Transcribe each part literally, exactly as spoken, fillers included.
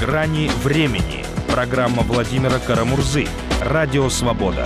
«Грани времени». Программа Владимира Карамурзы. Радио «Свобода».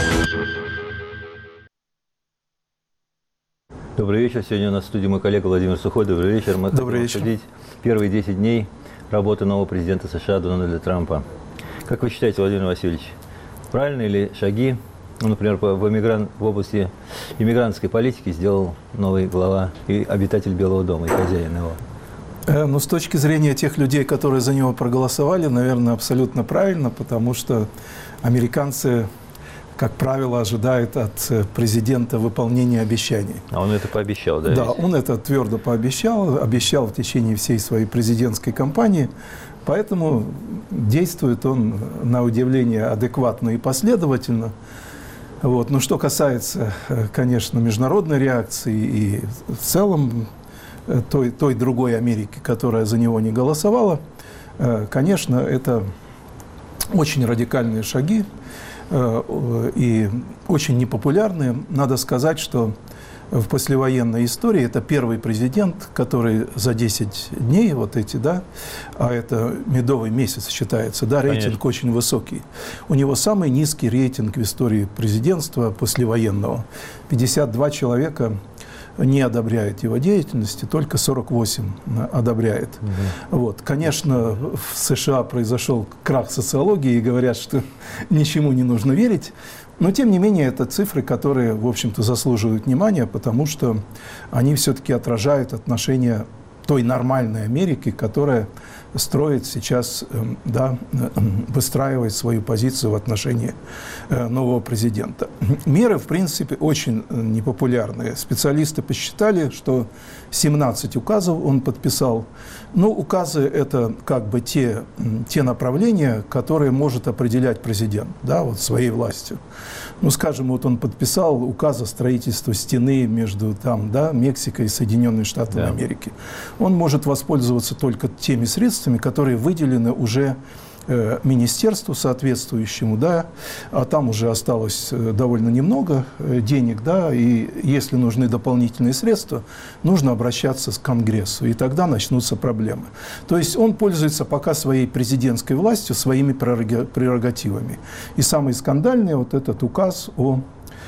Добрый вечер. Сегодня у нас в студии мой коллега Владимир Сухой. Добрый вечер. Мы Добрый хотим вечер. обсудить первые десять дней работы нового президента США Дональда Трампа. Как вы считаете, Владимир Васильевич, правильные ли шаги, ну, например, в, эмигран... в области иммигрантской политики сделал новый глава и обитатель Белого дома, и хозяин его? Ну, с точки зрения тех людей, которые за него проголосовали, наверное, абсолютно правильно, потому что американцы, как правило, ожидают от президента выполнения обещаний. А он это пообещал, да? Да, ведь? он это твердо пообещал, обещал в течение всей своей президентской кампании, поэтому действует он, на удивление, адекватно и последовательно. Вот. Но что касается, конечно, международной реакции и в целом той, той другой Америки, которая за него не голосовала, конечно, это очень радикальные шаги и очень непопулярные. Надо сказать, что в послевоенной истории это первый президент, который за десять дней, вот эти, да, а это медовый месяц считается, да, рейтинг Конечно. Очень высокий. У него самый низкий рейтинг в истории президентства послевоенного. пятьдесят два человека не одобряет его деятельности, только сорок восемь одобряет. Угу. Вот. Конечно, в США произошел крах социологии, и говорят, что ничему не нужно верить. Но, тем не менее, это цифры, которые, в общем-то, заслуживают внимания, потому что они все-таки отражают отношения той нормальной Америки, которая строит сейчас, да, выстраивает свою позицию в отношении нового президента. Меры, в принципе, очень непопулярные. Специалисты посчитали, что семнадцать указов он подписал. Ну, указы – это как бы те, те направления, которые может определять президент, да, вот своей властью. Ну, скажем, вот он подписал указ о строительстве стены между там, да, Мексикой и Соединенными Штатами да. Америки. Он может воспользоваться только теми средствами, которые выделены уже э, министерству соответствующему, да, а там уже осталось э, довольно немного э, денег, да, и если нужны дополнительные средства, нужно обращаться к Конгрессу, и тогда начнутся проблемы. То есть он пользуется пока своей президентской властью, своими прерогативами. И самый скандальный вот этот указ о,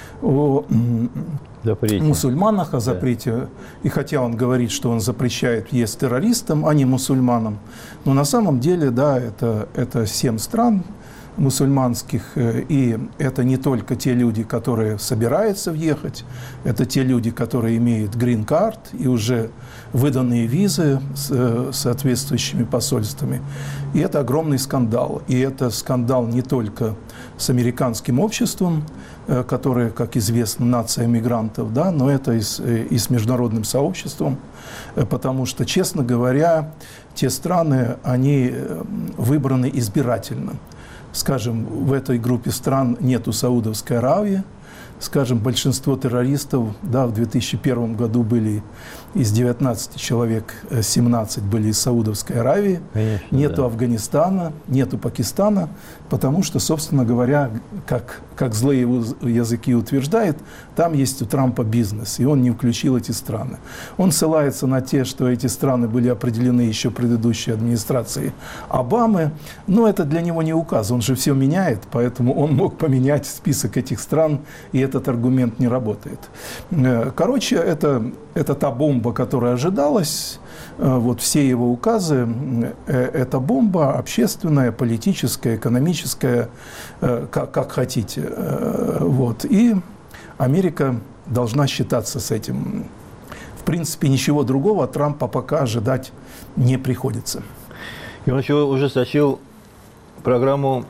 о Запрете. мусульманах, о запрете. Да. И хотя он говорит, что он запрещает въезд террористам, а не мусульманам, но на самом деле, да, это, это семь стран мусульманских, и это не только те люди, которые собираются въехать, это те люди, которые имеют грин-карт и уже выданные визы с соответствующими посольствами. И это огромный скандал. И это скандал не только с американским обществом, которое, как известно, нация мигрантов, да, но это и с, и с международным сообществом, потому что, честно говоря, те страны, они выбраны избирательно. Скажем, в этой группе стран нету Саудовской Аравии. Скажем, большинство террористов, да, в две тысячи первом году были из девятнадцати человек, семнадцать были из Саудовской Аравии. Конечно, нету да. Афганистана, нету Пакистана, потому что, собственно говоря, как, как злые языки утверждают, там есть у Трампа бизнес, и он не включил эти страны. Он ссылается на те, что эти страны были определены еще предыдущей администрацией Обамы, но это для него не указ, он же все меняет, поэтому он мог поменять список этих стран, и этот аргумент не работает. Короче, это, это та бомба, которая ожидалась. Вот все его указы – это бомба общественная, политическая, экономическая, как, как хотите. Вот. И Америка должна считаться с этим. В принципе, ничего другого от Трампа пока ожидать не приходится. И он еще ужесточил программу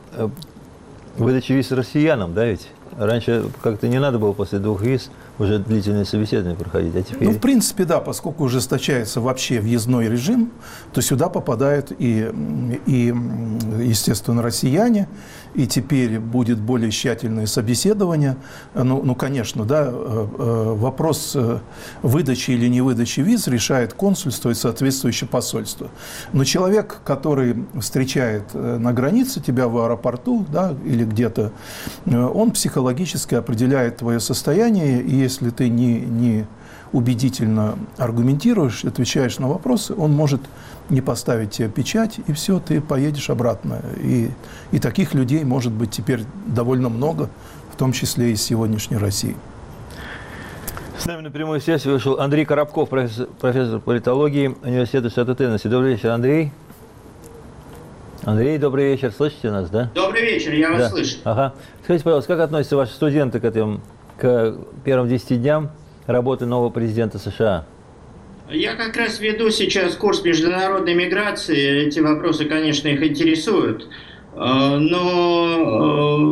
выдачи виз россиянам, да ведь? Раньше как-то не надо было после двух виз уже длительное собеседование проходить, а теперь… Ну, в принципе, да, поскольку ужесточается вообще въездной режим, то сюда попадают и, и, естественно, россияне, и теперь будет более тщательное собеседование. Ну, ну конечно, да, вопрос выдачи или не выдачи виз решает консульство и соответствующее посольство. Но человек, который встречает на границе тебя в аэропорту, да, или где-то, он психологически определяет твое состояние, и если ты не, не убедительно аргументируешь, отвечаешь на вопросы, он может не поставить тебе печать, и все, ты поедешь обратно. И, и таких людей может быть теперь довольно много, в том числе и из сегодняшней России. С нами на прямую связь вышел Андрей Коробков, профессор, профессор политологии Университета штата Теннесси. Добрый вечер, Андрей. Андрей, добрый вечер. Слышите нас, да? Добрый вечер, я вас да. слышу. Ага. Скажите, пожалуйста, как относятся ваши студенты к этим, к первым десяти дням работы нового президента США? Я как раз веду сейчас курс международной миграции. Эти вопросы, конечно, их интересуют. Но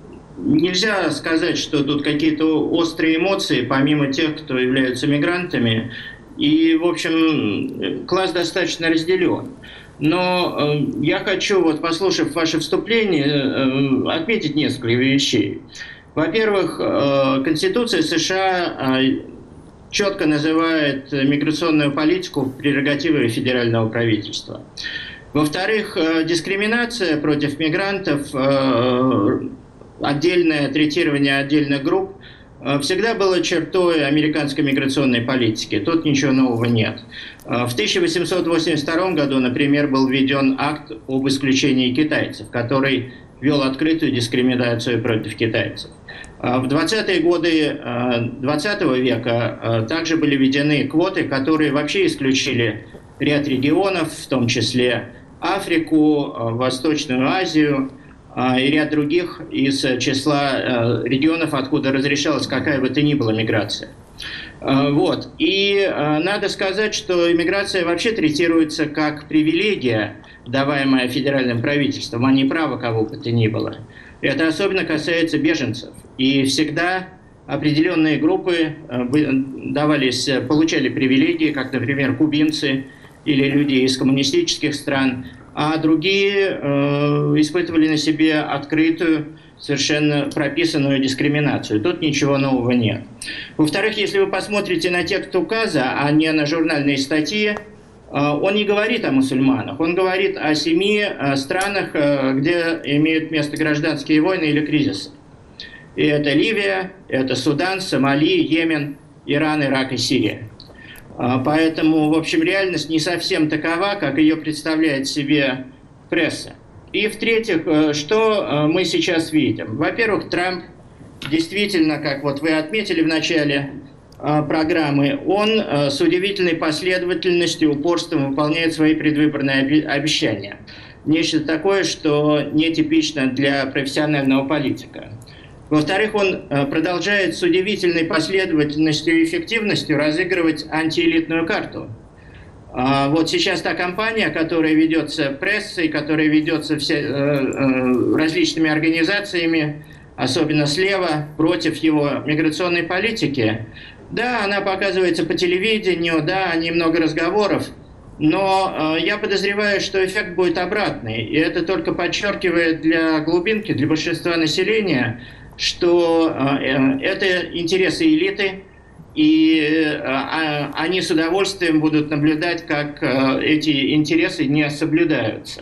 нельзя сказать, что тут какие-то острые эмоции, помимо тех, кто являются мигрантами. И, в общем, класс достаточно разделен. Но э, я хочу, вот, послушав ваше вступление, э, отметить несколько вещей. Во-первых, э, Конституция США э, четко называет миграционную политику прерогативой федерального правительства. Во-вторых, э, дискриминация против мигрантов, э, отдельное третирование отдельных групп всегда было чертой американской миграционной политики. Тут ничего нового нет. В тысяча восемьсот восемьдесят втором году, например, был введен акт об исключении китайцев, который вел открытую дискриминацию против китайцев. В двадцатые годы двадцатого века также были введены квоты, которые вообще исключили ряд регионов, в том числе Африку, Восточную Азию и ряд других из числа регионов, откуда разрешалась какая бы то ни была миграция. Вот. И надо сказать, что иммиграция вообще третируется как привилегия, даваемая федеральным правительством, а не право кого бы то ни было. Это особенно касается беженцев. И всегда определенные группы давались, получали привилегии, как, например, кубинцы или люди из коммунистических стран, а другие э, испытывали на себе открытую, совершенно прописанную дискриминацию. Тут ничего нового нет. Во-вторых, если вы посмотрите на текст указа, а не на журнальные статьи, э, он не говорит о мусульманах, он говорит о семи э, странах, э, где имеют место гражданские войны или кризисы. И это Ливия, это Судан, Сомали, Йемен, Иран, Ирак и Сирия. Поэтому, в общем, реальность не совсем такова, как ее представляет себе пресса. И, в-третьих, что мы сейчас видим? Во-первых, Трамп действительно, как вот вы отметили в начале программы, он с удивительной последовательностью, упорством выполняет свои предвыборные обещания. Нечто такое, что нетипично для профессионального политика. Во-вторых, он продолжает с удивительной последовательностью и эффективностью разыгрывать антиэлитную карту. Вот сейчас та кампания, которая ведется прессой, которая ведется все, различными организациями, особенно слева, против его миграционной политики, да, она показывается по телевидению, да, немного разговоров, но я подозреваю, что эффект будет обратный. И это только подчеркивает для глубинки, для большинства населения, что э, это интересы элиты, и э, они с удовольствием будут наблюдать, как э, эти интересы не соблюдаются.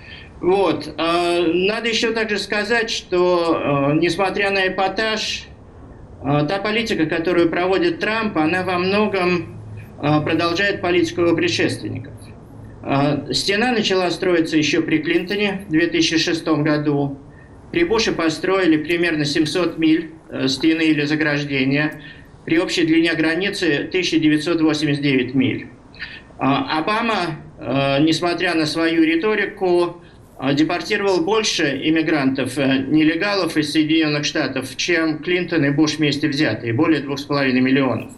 Вот. Э, надо еще также сказать, что, э, несмотря на эпатаж, э, та политика, которую проводит Трамп, она во многом э, продолжает политику его предшественников. Э, стена начала строиться еще при Клинтоне в две тысячи шестом году. При Буше построили примерно семьсот миль стены или заграждения, при общей длине границы тысяча девятьсот восемьдесят девять миль. Обама, несмотря на свою риторику, депортировал больше иммигрантов, нелегалов из Соединенных Штатов, чем Клинтон и Буш вместе взятые, более двух с половиной миллионов.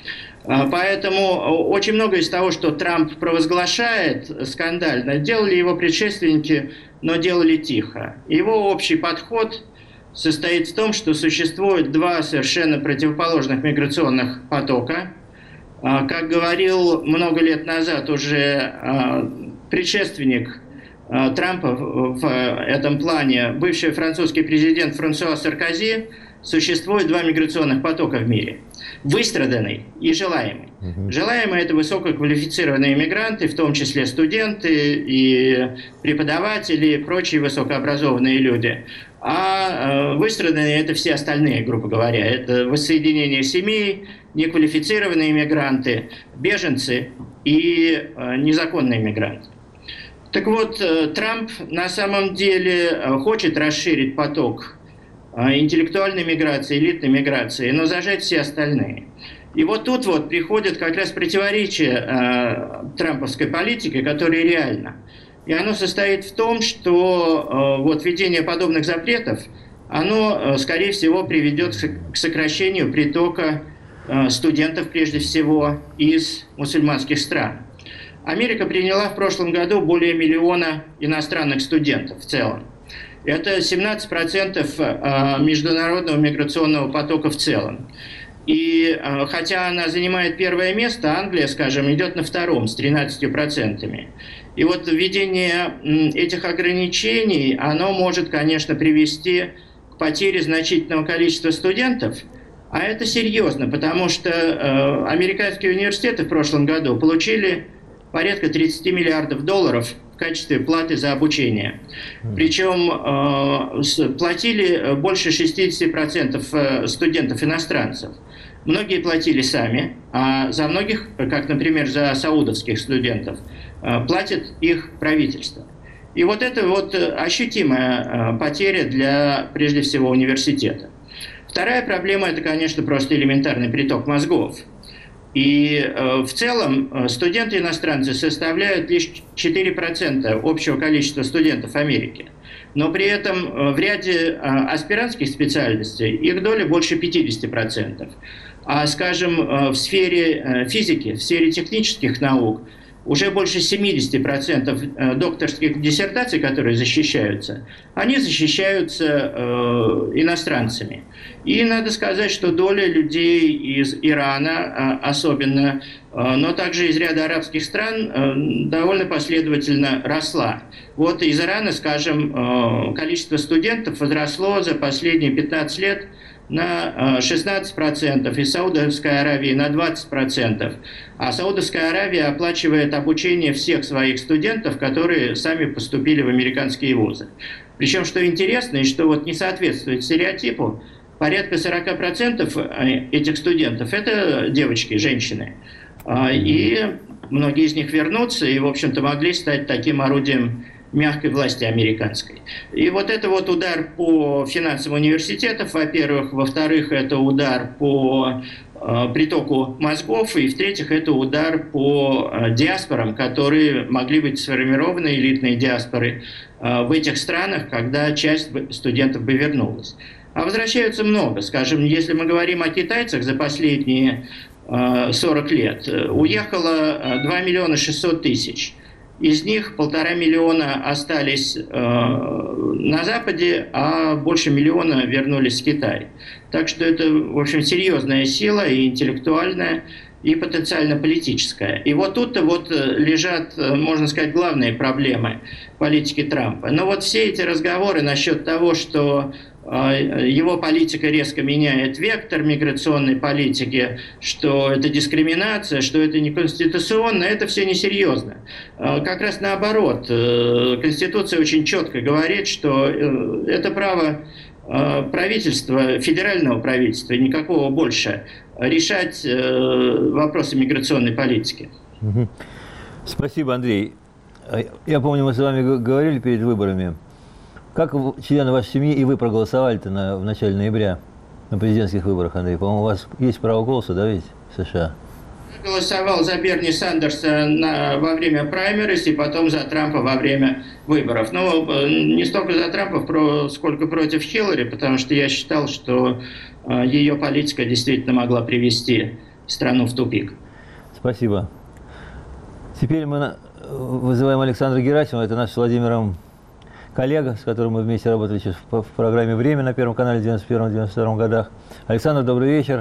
Поэтому очень многое из того, что Трамп провозглашает скандально, делали его предшественники, но делали тихо. Его общий подход состоит в том, что существует два совершенно противоположных миграционных потока. Как говорил много лет назад уже предшественник Трампа в этом плане, бывший французский президент Франсуа Саркози, существует два миграционных потока в мире. Выстраданный и желаемый. Uh-huh. Желаемый – это высококвалифицированные мигранты, в том числе студенты и преподаватели, и прочие высокообразованные люди. А выстраданные – это все остальные, грубо говоря. Это воссоединение семей, неквалифицированные мигранты, беженцы и незаконные мигранты. Так вот, Трамп на самом деле хочет расширить поток интеллектуальной миграции, элитной миграции, но зажать все остальные. И вот тут вот приходит как раз противоречие э, трамповской политики, которое реально. И оно состоит в том, что э, вот введение подобных запретов, оно, э, скорее всего, приведет к сокращению притока э, студентов, прежде всего, из мусульманских стран. Америка приняла в прошлом году более миллиона иностранных студентов в целом. Это семнадцать процентов международного миграционного потока в целом. И хотя она занимает первое место, Англия, скажем, идет на втором с тринадцатью процентами. И вот введение этих ограничений, оно может, конечно, привести к потере значительного количества студентов. А это серьезно, потому что американские университеты в прошлом году получили порядка тридцать миллиардов долларов в качестве платы за обучение. Причем э, платили больше шестьдесят процентов студентов-иностранцев. Многие платили сами, а за многих, как, например, за саудовских студентов, э, платит их правительство. И вот это вот ощутимая э, потеря для, прежде всего, университета. Вторая проблема – это, конечно, просто элементарный приток мозгов. И э, в целом студенты-иностранцы составляют лишь четыре процента общего количества студентов Америки. Но при этом э, в ряде э, аспирантских специальностей их доля больше пятидесяти процентов. А, скажем, э, в сфере э, физики, в сфере технических наук уже больше семидесяти процентов э, докторских диссертаций, которые защищаются, они защищаются э, иностранцами. И надо сказать, что доля людей из Ирана особенно, но также из ряда арабских стран довольно последовательно росла. Вот из Ирана, скажем, количество студентов возросло за последние пятнадцать лет на шестнадцать процентов, из Саудовской Аравии на двадцать процентов. А Саудовская Аравия оплачивает обучение всех своих студентов, которые сами поступили в американские вузы. Причем, что интересно и что вот не соответствует стереотипу, порядка сорока процентов этих студентов – это девочки, женщины. И многие из них вернутся и, в общем-то, могли стать таким орудием мягкой власти американской. И вот это вот удар по финансам университетов, во-первых. Во-вторых, это удар по притоку мозгов. И, в-третьих, это удар по диаспорам, которые могли быть сформированы, элитные диаспоры, в этих странах, когда часть студентов бы вернулась. А возвращаются много. Скажем, если мы говорим о китайцах за последние сорок лет, уехало два миллиона шестьсот тысяч. Из них полтора миллиона остались э, на Западе, а больше миллиона вернулись в Китай. Так что это, в общем, серьезная сила и интеллектуальная, и потенциально политическая. И вот тут-то вот лежат, можно сказать, главные проблемы политики Трампа. Но вот все эти разговоры насчет того, что его политика резко меняет вектор миграционной политики, что это дискриминация, что это неконституционно, это все несерьезно. Как раз наоборот, Конституция очень четко говорит, что это право правительства, федерального правительства, никакого больше, решать вопросы миграционной политики. Спасибо, Андрей. Я помню, мы с вами говорили перед выборами. Как члены вашей семьи и вы проголосовали-то на, в начале ноября на президентских выборах, Андрей? По-моему, у вас есть право голоса, да, ведь, в США? Я голосовал за Берни Сандерса на, во время праймериз и потом за Трампа во время выборов. Но не столько за Трампа, про, сколько против Хиллари, потому что я считал, что э, ее политика действительно могла привести страну в тупик. Спасибо. Теперь мы вызываем Александра Герасимова, это наш с Владимиром коллега, с которым мы вместе работали сейчас в программе «Время» на Первом канале в девяносто первом — девяносто втором годах. Александр, добрый вечер.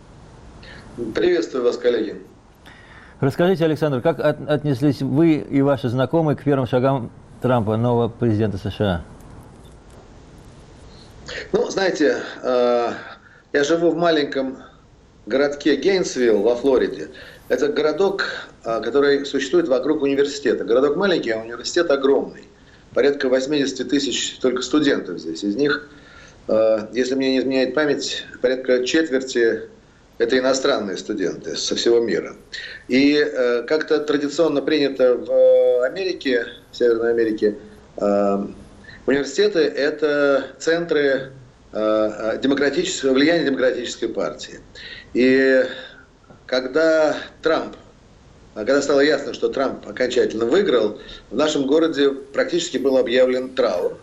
Приветствую вас, коллеги. Расскажите, Александр, как от, отнеслись вы и ваши знакомые к первым шагам Трампа, нового президента США? Ну, знаете, Я живу в маленьком городке Гейнсвилл во Флориде. Это городок, который существует вокруг университета. Городок маленький, а университет огромный. Порядка восемьдесят тысяч только студентов здесь. Из них, если мне не изменяет память, порядка четверти – это иностранные студенты со всего мира. И как-то традиционно принято в Америке, в Северной Америке, университеты – это центры демократического, влияния демократической партии. И когда Трамп, когда стало ясно, что Трамп окончательно выиграл, в нашем городе практически был объявлен траур.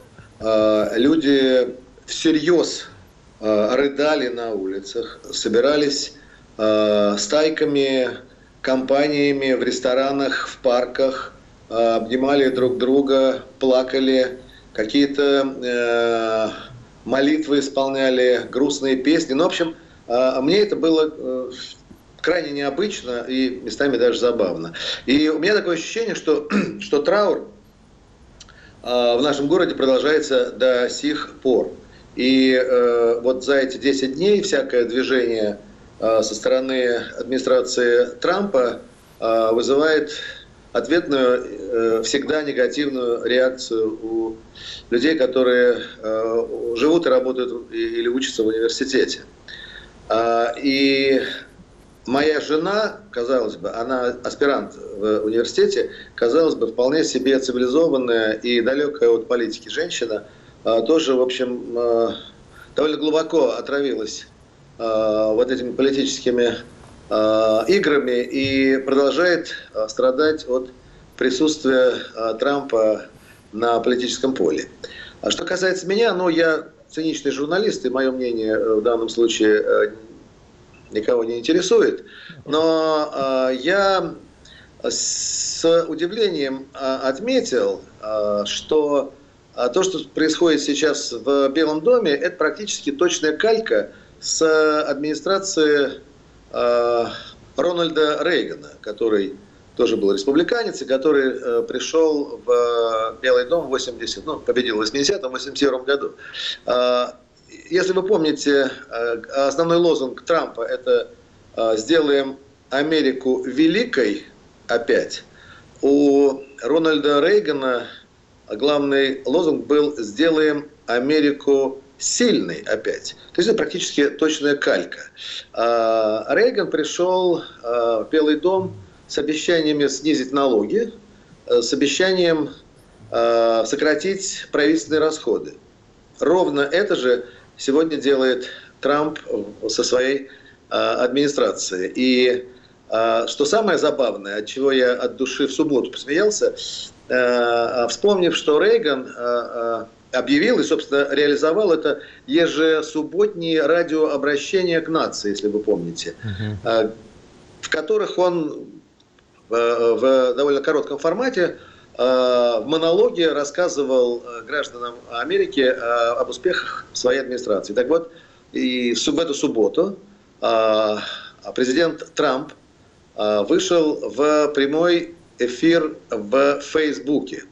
Люди всерьез рыдали на улицах, собирались стайками, компаниями в ресторанах, в парках, обнимали друг друга, плакали, какие-то молитвы исполняли, грустные песни. Ну, в общем, мне это было крайне необычно и местами даже забавно. И у меня такое ощущение, что, что траур в нашем городе продолжается до сих пор. И э, вот за эти десять дней всякое движение э, со стороны администрации Трампа э, вызывает ответную, э, всегда негативную реакцию у людей, которые э, живут и работают или учатся в университете. Э, и моя жена, казалось бы, она аспирант в университете, казалось бы, вполне себе цивилизованная и далекая от политики женщина, тоже, в общем, довольно глубоко отравилась вот этими политическими играми и продолжает страдать от присутствия Трампа на политическом поле. А что касается меня, ну, я циничный журналист, и мое мнение в данном случае никого не интересует, но я с удивлением отметил, что А то, что происходит сейчас в Белом доме, это практически точная калька с администрации э, Рональда Рейгана, который тоже был республиканец, и который э, пришел в Белый дом в восьмидесятом, ну, победил в восьмидесятом, восемьдесят первом году. Э, если вы помните, э, основной лозунг Трампа – это э, «Сделаем Америку великой опять». У Рональда Рейгана главный лозунг был «Сделаем Америку сильной опять». То есть это практически точная калька. Рейган пришел в Белый дом с обещаниями снизить налоги, с обещанием сократить правительственные расходы. Ровно это же сегодня делает Трамп со своей администрацией. И что самое забавное, от чего я от души в субботу посмеялся, вспомнив, что Рейган объявил и, собственно, реализовал это ежесубботние радиообращения к нации, если вы помните, uh-huh. в которых он в довольно коротком формате в монологе рассказывал гражданам Америки об успехах своей администрации. Так вот, и в эту субботу президент Трамп вышел в прямой эфир в Фейсбуке.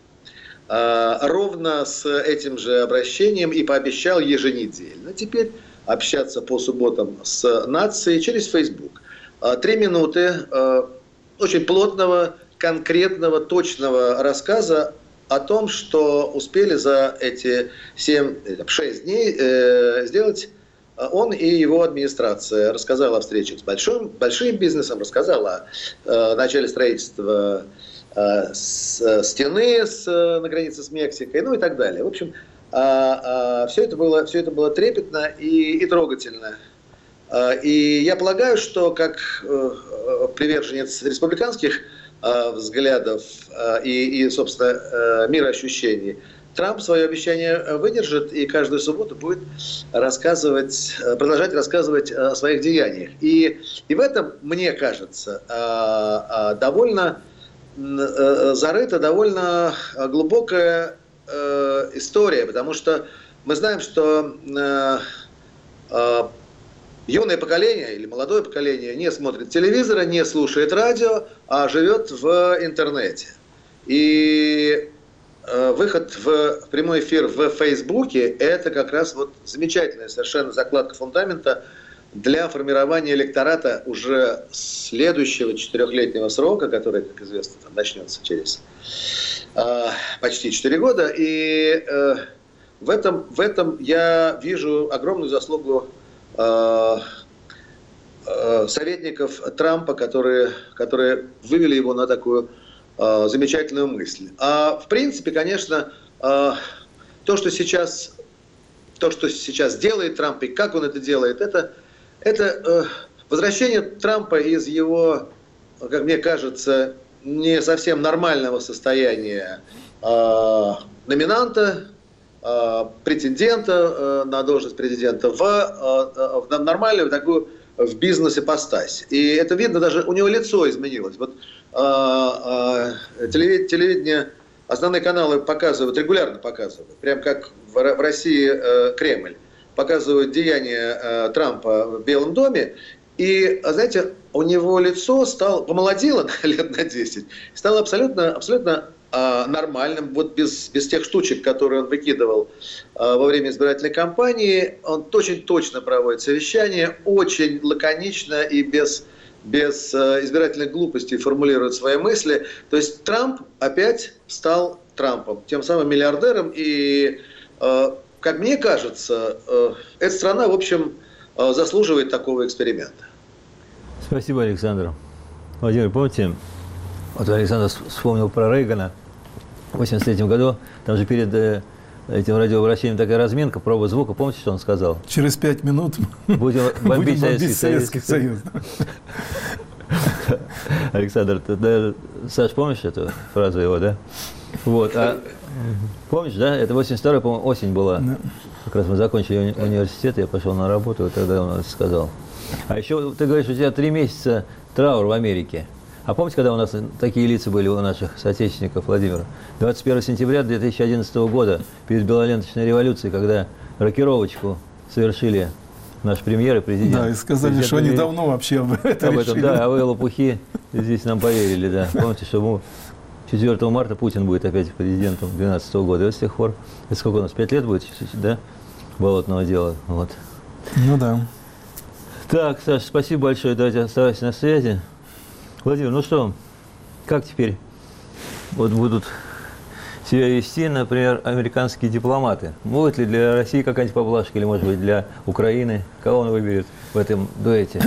Ровно с этим же обращением и пообещал еженедельно теперь общаться по субботам с нацией через Фейсбук. Три минуты очень плотного, конкретного, точного рассказа о том, что успели за эти семь-шесть дней сделать он и его администрация. Рассказал о встречах с большим, большим бизнесом, рассказал о э, начале строительства э, с, стены с, на границе с Мексикой, ну и так далее. В общем, э, э, все, это было, все это было трепетно и, и трогательно. Э, и я полагаю, что как э, приверженец республиканских э, взглядов э, и, и, собственно, э, мироощущений, Трамп свое обещание выдержит и каждую субботу будет рассказывать, продолжать рассказывать о своих деяниях. И, и в этом, мне кажется, довольно зарыта довольно глубокая история, потому что мы знаем, что юное поколение или молодое поколение не смотрит телевизора, не слушает радио, а живет в интернете. И выход в прямой эфир в Фейсбуке – это как раз вот замечательная совершенно закладка фундамента для формирования электората уже следующего четырехлетнего срока, который, как известно, там, начнется через э, почти четыре года. И э, в, этом, в этом я вижу огромную заслугу э, э, советников Трампа, которые, которые вывели его на такую э, замечательную мысль. А в принципе, конечно, э, то, что сейчас, то, что сейчас делает Трамп и как он это делает, это Это э, возвращение Трампа из его, как мне кажется, не совсем нормального состояния э, номинанта, э, претендента э, на должность президента в, э, в нормальную такую в бизнес-ипостась. И это видно, даже у него лицо изменилось. Вот э, э, телевидение, основные каналы показывают, регулярно показывают, прям как в, в России э, Кремль. Показывают деяния э, Трампа в Белом доме, и, знаете, у него лицо стало, помолодело лет на десять, стало абсолютно, абсолютно э, нормальным, вот без, без тех штучек, которые он выкидывал э, во время избирательной кампании. Он очень точно проводит совещания, очень лаконично и без, без э, избирательных глупостей формулирует свои мысли. То есть Трамп опять стал Трампом, тем самым миллиардером, и э, как мне кажется, эта страна, в общем, заслуживает такого эксперимента. Спасибо, Александр. Владимир, помните, вот Александр вспомнил про Рейгана в восемьдесят третьем году, там же перед этим радиообращением такая разминка, проба звука, помните, что он сказал? Через пять минут будем бомбить Советский, Советский Союз. Александр, ты, да, Саш, помнишь эту фразу его, да? Вот, а помнишь, да? Это восемьдесят вторая, по-моему, осень была. Да. Как раз мы закончили уни- университет, я пошел на работу, и тогда он это сказал. А еще ты говоришь, у тебя три месяца траур в Америке. А помните, когда у нас такие лица были у наших соотечественников, Владимир? двадцать первого сентября две тысячи одиннадцатого года, перед белоленточной революцией, когда рокировочку совершили наш премьер и президент. Да, и сказали, президент, что они давно вообще об этом об решили. этом, да, а вы лопухи здесь нам поверили, да. Помните, что мы четвёртого марта Путин будет опять президентом две тысячи двенадцатого года. И вот с тех пор, это сколько у нас, пять лет будет, да, болотного дела. Вот. Ну да. Так, Саша, спасибо большое, давайте оставайся на связи. Владимир, ну что, как теперь вот будут себя вести, например, американские дипломаты? Будет ли для России какая-нибудь поблажка, или, может быть, для Украины? Кого он выберет в этом дуэте?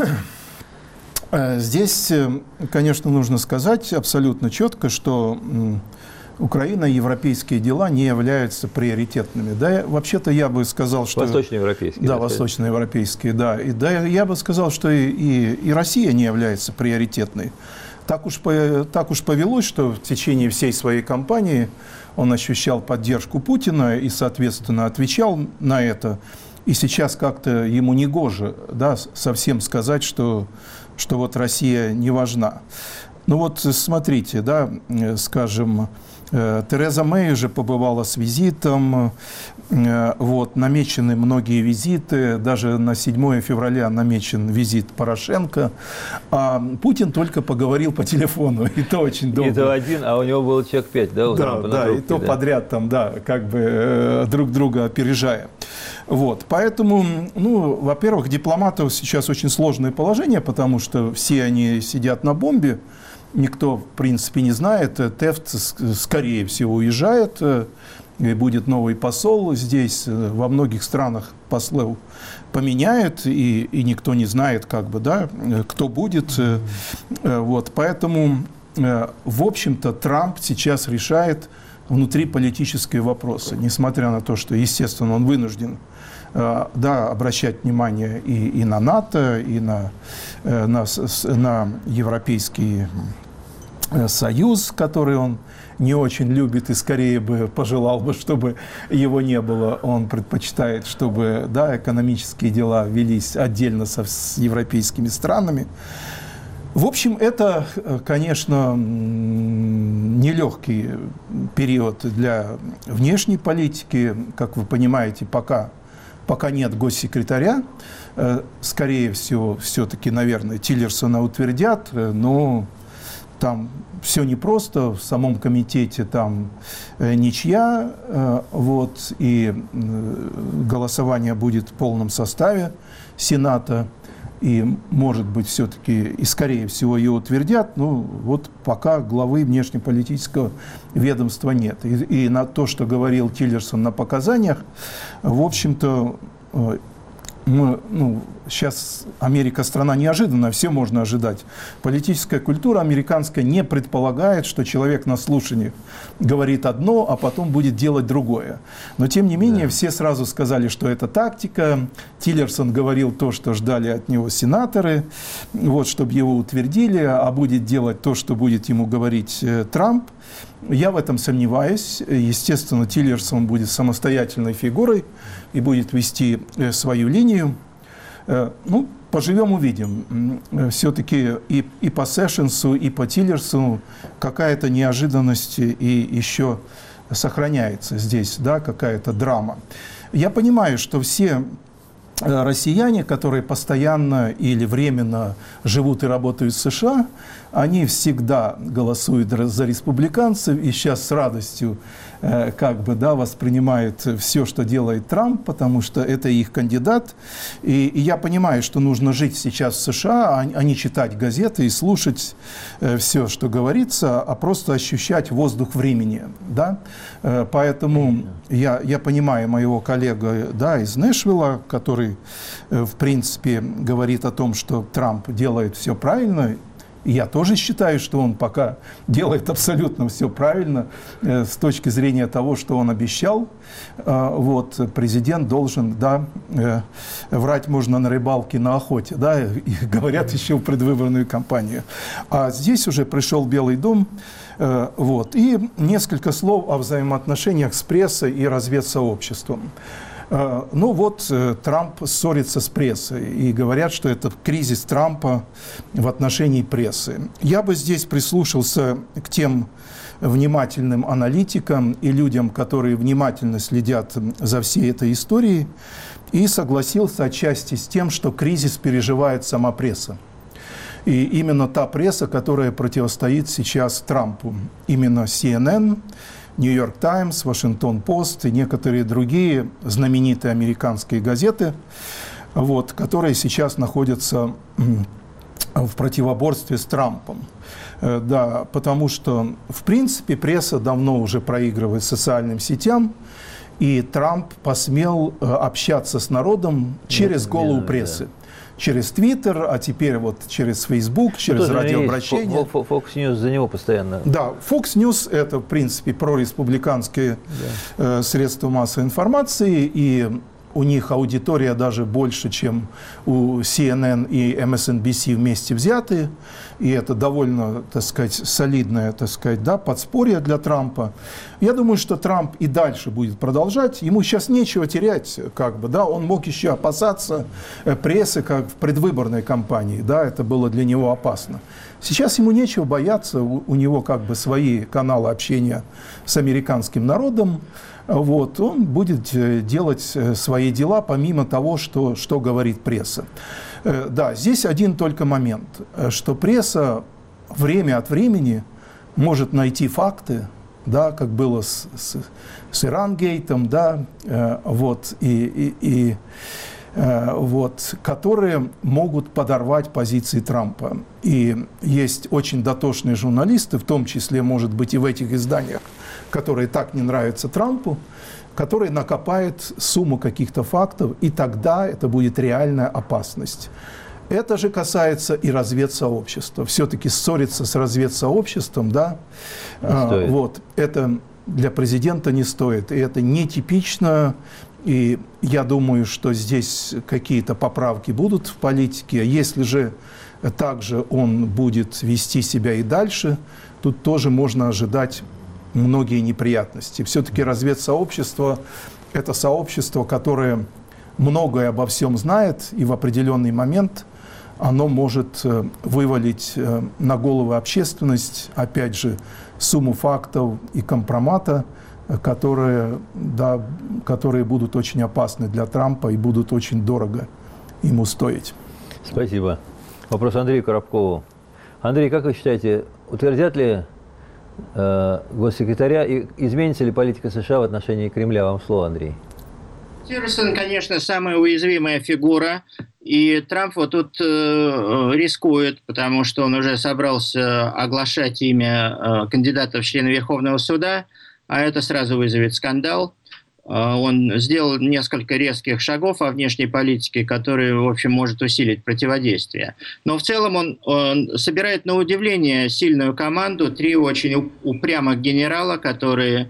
Здесь, конечно, нужно сказать абсолютно четко, что Украина и европейские дела не являются приоритетными. Да, вообще-то я бы сказал, что... Восточноевропейские. Да, восточноевропейские, да. И да, я бы сказал, что и, и, и Россия не является приоритетной. Так уж, по, так уж повелось, что в течение всей своей кампании он ощущал поддержку Путина и, соответственно, отвечал на это. И сейчас как-то ему негоже, да, совсем сказать, что, что вот Россия не важна. Ну вот смотрите, да, скажем, Тереза Мэй уже побывала с визитом, вот, намечены многие визиты, даже на седьмое февраля намечен визит Порошенко, а Путин только поговорил по телефону, и то очень долго. И то один, а у него был человек пять, да? У да, Трампа да, трубке, и то да? Подряд там, да, как бы э, друг друга опережая. Вот, поэтому, ну, во-первых, дипломатов сейчас очень сложное положение, потому что все они сидят на бомбе. Никто, в принципе, не знает. Тефт, скорее всего, уезжает. И будет новый посол здесь. Во многих странах послов поменяют, и, и никто не знает, как бы, да, кто будет. Вот, поэтому, в общем-то, Трамп сейчас решает внутриполитические вопросы, несмотря на то, что, естественно, он вынужден, да, обращать внимание и, и на НАТО, и на, на, на Европейский Союз, который он не очень любит и скорее бы пожелал бы, чтобы его не было. Он предпочитает, чтобы, да, экономические дела велись отдельно со, с европейскими странами. В общем, это, конечно, нелегкий период для внешней политики. Как вы понимаете, пока, пока нет госсекретаря. Скорее всего, все-таки, наверное, Тиллерсона утвердят, но там все непросто, в самом комитете там ничья, вот, и голосование будет в полном составе Сената. и, может быть, все-таки, и скорее всего, ее утвердят, ну, вот пока главы внешнеполитического ведомства нет. И, и на то, что говорил Тиллерсон на показаниях, в общем-то, мы, ну, сейчас Америка страна неожиданная, все можно ожидать. Политическая культура американская не предполагает, что человек на слушаниях говорит одно, а потом будет делать другое. Но, тем не менее, да. все сразу сказали, что это тактика. Тиллерсон говорил то, что ждали от него сенаторы, вот, чтобы его утвердили, а будет делать то, что будет ему говорить э, Трамп. Я в этом сомневаюсь. Естественно, Тиллерсон будет самостоятельной фигурой и будет вести э, свою линию. Э, ну, поживем, увидим. Все-таки и, и по Сэшенсу, и по Тиллерсону какая-то неожиданность и еще сохраняется здесь, да, какая-то драма. Я понимаю, что все россияне, которые постоянно или временно живут и работают в США, они всегда голосуют за республиканцев и сейчас с радостью э, как бы, да, воспринимают все, что делает Трамп, потому что это их кандидат. И, и я понимаю, что нужно жить сейчас в США, а, а не читать газеты и слушать э, все, что говорится, а просто ощущать воздух времени. Да? Э, поэтому я, я понимаю моего коллегу, да, из Нэшвилла, который, э, в принципе, говорит о том, что Трамп делает все правильно. Я тоже считаю, что он пока делает абсолютно все правильно э, с точки зрения того, что он обещал. Э, вот, президент должен, да, э, врать можно на рыбалке, на охоте, да, и говорят еще в предвыборную кампанию. А здесь уже пришел Белый дом. Э, вот, и несколько слов о взаимоотношениях с прессой и разведсообществом. Ну вот, Трамп ссорится с прессой, и говорят, что это кризис Трампа в отношении прессы. Я бы здесь прислушался к тем внимательным аналитикам и людям, которые внимательно следят за всей этой историей, и согласился отчасти с тем, что кризис переживает сама пресса. И именно та пресса, которая противостоит сейчас Трампу, именно си эн эн, Нью-Йорк Таймс, Вашингтон Пост и некоторые другие знаменитые американские газеты, вот, которые сейчас находятся в противоборстве с Трампом. Да, потому что, в принципе, пресса давно уже проигрывает социальным сетям, и Трамп посмел общаться с народом через голову прессы. Через Твиттер, а теперь вот через Фейсбук, через радиообращение. Fox News за него постоянно. Да, Fox News – это, в принципе, прореспубликанские да. э, средства массовой информации, и у них аудитория даже больше, чем у си эн эн и эм эс эн би си вместе взятые. И это довольно, так сказать, солидное, так сказать, да, подспорье для Трампа. Я думаю, что Трамп и дальше будет продолжать. Ему сейчас нечего терять, как бы, да. Он мог еще опасаться прессы, как в предвыборной кампании, да, это было для него опасно. Сейчас ему нечего бояться, у, у него как бы свои каналы общения с американским народом. Вот, он будет делать свои дела, помимо того, что, что говорит пресса. Да, здесь один только момент, что пресса время от времени может найти факты, да, как было с, с, с Ирангейтом, да, вот, и, и, и вот, которые могут подорвать позиции Трампа. И есть очень дотошные журналисты, в том числе, может быть, и в этих изданиях, которые так не нравятся Трампу, которые накопают сумму каких-то фактов, и тогда это будет реальная опасность. Это же касается и разведсообщества. Все-таки ссориться с разведсообществом, да, а, вот, это для президента не стоит. И это нетипично. И я думаю, что здесь какие-то поправки будут в политике. Если же также он будет вести себя и дальше, тут тоже можно ожидать многие неприятности. Все-таки разведсообщество – это сообщество, которое многое обо всем знает, и в определенный момент оно может вывалить на голову общественность, опять же, сумму фактов и компромата, которые, да, которые будут очень опасны для Трампа и будут очень дорого ему стоить. Спасибо. Вопрос Андрею Коробкову. Андрей, как вы считаете, утвердят ли э, госсекретаря и изменится ли политика США в отношении Кремля? Вам слово, Андрей. Тиллерсон, конечно, самая уязвимая фигура, и Трамп вот тут э, рискует, потому что он уже собрался оглашать имя э, кандидата в члены Верховного суда, а это сразу вызовет скандал. Э, он сделал несколько резких шагов во внешней политике, которые, в общем, может усилить противодействие. Но в целом он, он собирает на удивление сильную команду, три очень упрямых генерала, которые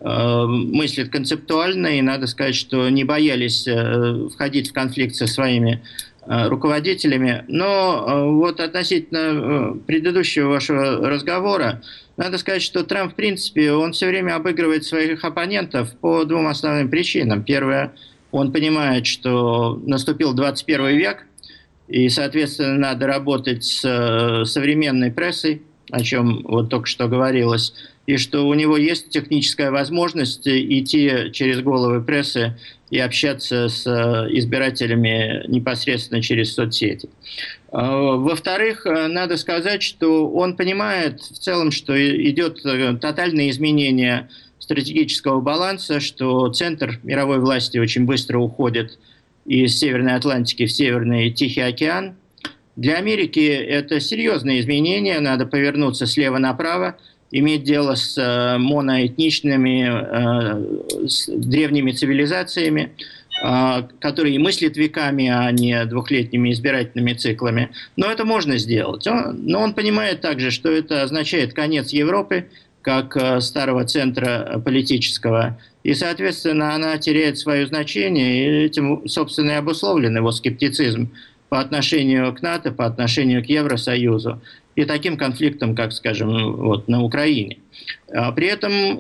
мыслят концептуально, и надо сказать, что не боялись входить в конфликт со своими руководителями. Но вот относительно предыдущего вашего разговора, надо сказать, что Трамп, в принципе, он все время обыгрывает своих оппонентов по двум основным причинам. Первое, он понимает, что наступил двадцать первый век, и, соответственно, надо работать с современной прессой, о чем вот только что говорилось, и что у него есть техническая возможность идти через головы прессы и общаться с избирателями непосредственно через соцсети. Во-вторых, надо сказать, что он понимает в целом, что идет тотальное изменение стратегического баланса, что центр мировой власти очень быстро уходит из Северной Атлантики в Северный Тихий океан. Для Америки это серьезные изменения, надо повернуться слева направо, иметь дело с э, моноэтничными э, с древними цивилизациями, э, которые мыслят веками, а не двухлетними избирательными циклами. Но это можно сделать. Он, но он понимает также, что это означает конец Европы, как э, старого центра политического. И, соответственно, она теряет свое значение, и этим, собственно, и обусловлен его скептицизм по отношению к НАТО, по отношению к Евросоюзу и таким конфликтам, как, скажем, вот, на Украине. При этом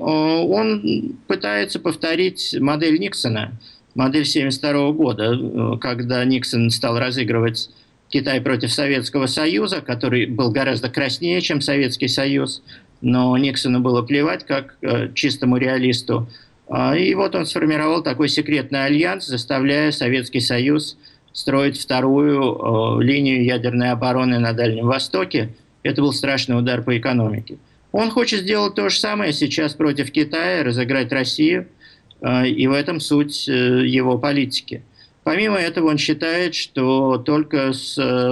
он пытается повторить модель Никсона, модель семьдесят второго года, когда Никсон стал разыгрывать Китай против Советского Союза, который был гораздо краснее, чем Советский Союз, но Никсону было плевать, как чистому реалисту. И вот он сформировал такой секретный альянс, заставляя Советский Союз строить вторую линию ядерной обороны на Дальнем Востоке. Это был страшный удар по экономике. Он хочет сделать то же самое сейчас против Китая, разыграть Россию, и в этом суть его политики. Помимо этого, он считает, что только с,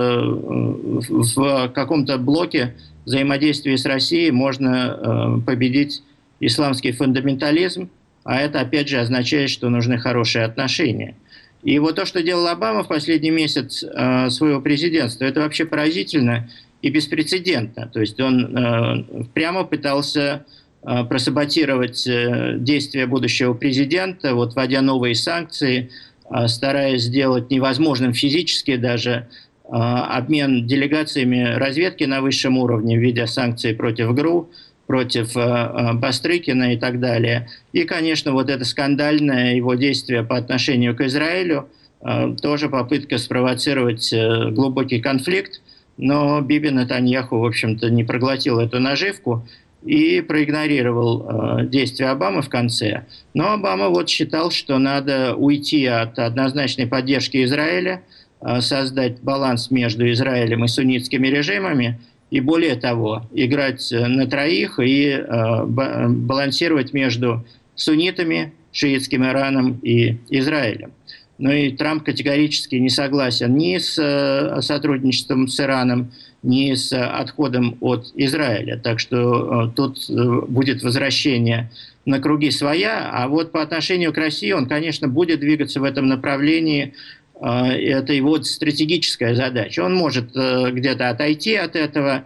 в каком-то блоке взаимодействия с Россией можно победить исламский фундаментализм, а это, опять же, означает, что нужны хорошие отношения. И вот то, что делал Обама в последний месяц своего президентства, это вообще поразительно и беспрецедентно. То есть он э, прямо пытался э, просаботировать э, действия будущего президента, вот, вводя новые санкции, э, стараясь сделать невозможным физически даже э, обмен делегациями разведки на высшем уровне, введя санкции против ГРУ, против э, Бастрыкина и так далее. И, конечно, вот это скандальное его действие по отношению к Израилю, э, тоже попытка спровоцировать э, глубокий конфликт. Но Биби Нетаньяху, в общем-то, не проглотил эту наживку и проигнорировал э, действия Обамы в конце. Но Обама вот считал, что надо уйти от однозначной поддержки Израиля, э, создать баланс между Израилем и суннитскими режимами, и более того, играть на троих и э, балансировать между суннитами, шиитским Ираном и Израилем. Ну и Трамп категорически не согласен ни с э, сотрудничеством с Ираном, ни с э, отходом от Израиля. Так что э, тут э, будет возвращение на круги своя. А вот по отношению к России он, конечно, будет двигаться в этом направлении. Э, это его стратегическая задача. Он может э, где-то отойти от этого,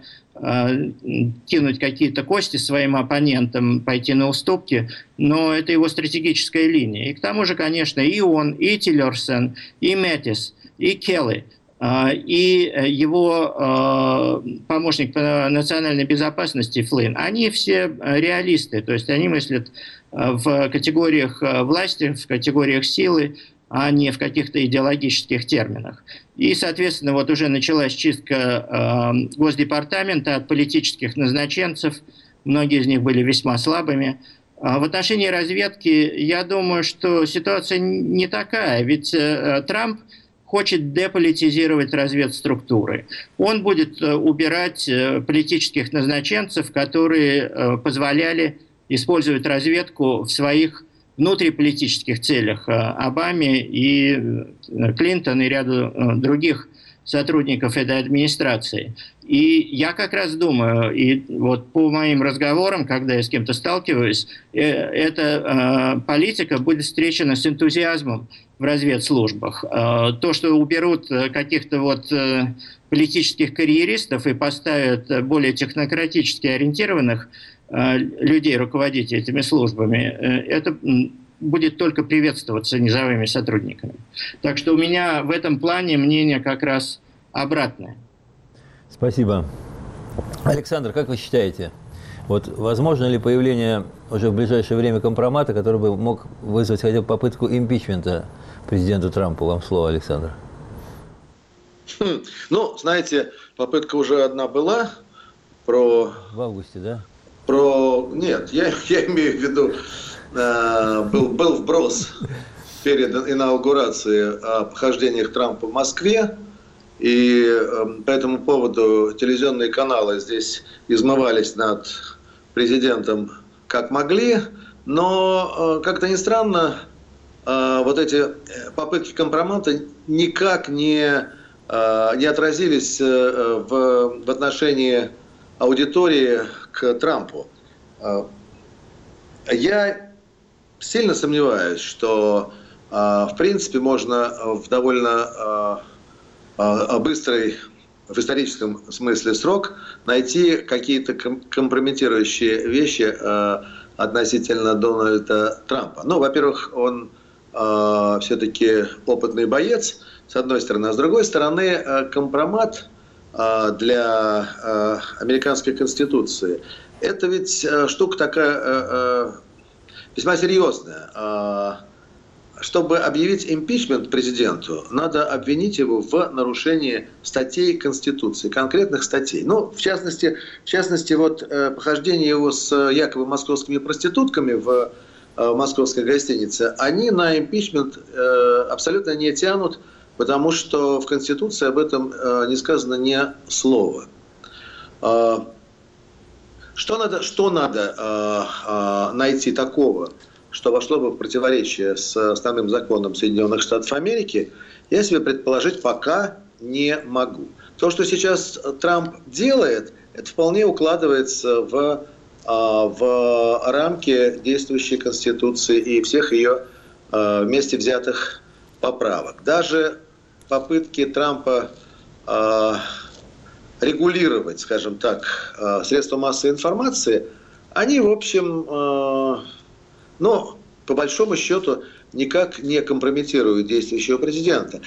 кинуть какие-то кости своим оппонентам, пойти на уступки, но это его стратегическая линия. И к тому же, конечно, и он, и Тиллерсон, и Мэттис, и Келли, и его помощник по национальной безопасности Флинн, они все реалисты, то есть они мыслят в категориях власти, в категориях силы, а не в каких-то идеологических терминах. И, соответственно, вот уже началась чистка э, Госдепартамента от политических назначенцев. Многие из них были весьма слабыми. А в отношении разведки, я думаю, что ситуация не такая. Ведь э, Трамп хочет деполитизировать разведструктуры. Он будет э, убирать э, политических назначенцев, которые э, позволяли использовать разведку в своих внутриполитических целях Обаме и Клинтон и ряду других сотрудников этой администрации. И я как раз думаю, и вот по моим разговорам, когда я с кем-то сталкиваюсь, эта политика будет встречена с энтузиазмом в разведслужбах. То, что уберут каких-то вот политических карьеристов и поставят более технократически ориентированных людей руководить этими службами, это будет только приветствоваться низовыми сотрудниками. Так что у меня в этом плане мнение как раз обратное. Спасибо. Александр, как вы считаете, вот возможно ли появление уже в ближайшее время компромата, который бы мог вызвать хотя бы попытку импичмента президенту Трампу? Вам слово, Александр. Хм. Ну, знаете, попытка уже одна была про... В августе, да? Про... Нет, я, я имею в виду, э, был, был вброс перед инаугурацией о похождениях Трампа в Москве. И э, по этому поводу телевизионные каналы здесь измывались над президентом как могли. Но, э, как-то ни странно, э, вот эти попытки компромата никак не, э, не отразились э, в, в отношении аудитории к Трампу. Э, я сильно сомневаюсь, что, э, в принципе, можно в довольно... Э, быстрый, в историческом смысле, срок найти какие-то компрометирующие вещи э, относительно Дональда Трампа. Ну, во-первых, он э, все-таки опытный боец, с одной стороны. А с другой стороны, э, компромат э, для э, американской конституции – это ведь э, штука такая э, э, весьма серьезная. Э, Чтобы объявить импичмент президенту, надо обвинить его в нарушении статей Конституции, конкретных статей. Ну, в частности, в частности вот, э, похождение его с якобы московскими проститутками в э, московской гостинице, они на импичмент э, абсолютно не тянут, потому что в Конституции об этом э, не сказано ни слова. Э, что надо, что надо э, э, найти такого, что вошло бы в противоречие с основным законом Соединенных Штатов Америки, я себе предположить пока не могу. То, что сейчас Трамп делает, это вполне укладывается в, в рамки действующей Конституции и всех ее вместе взятых поправок. Даже попытки Трампа регулировать, скажем так, средства массовой информации, они, в общем... Но, по большому счету, никак не компрометирует действующего президента.